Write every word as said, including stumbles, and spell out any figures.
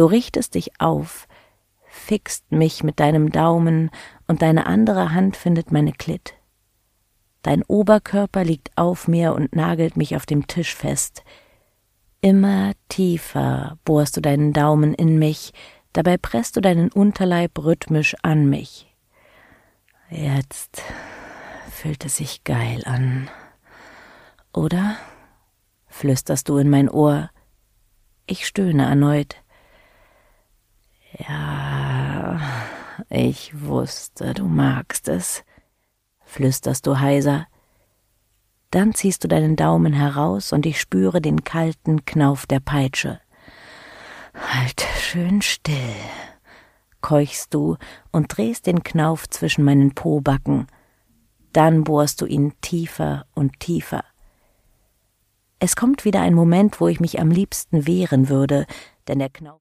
Du richtest dich auf, fixt mich mit deinem Daumen und deine andere Hand findet meine Klit. Dein Oberkörper liegt auf mir und nagelt mich auf dem Tisch fest. Immer tiefer bohrst du deinen Daumen in mich, dabei presst du deinen Unterleib rhythmisch an mich. Jetzt fühlt es sich geil an, oder? Flüsterst du in mein Ohr. Ich stöhne erneut. Ja, ich wusste, du magst es, flüsterst du heiser. Dann ziehst du deinen Daumen heraus und ich spüre den kalten Knauf der Peitsche. Halt schön still, keuchst du und drehst den Knauf zwischen meinen Pobacken. Dann bohrst du ihn tiefer und tiefer. Es kommt wieder ein Moment, wo ich mich am liebsten wehren würde, denn der Knauf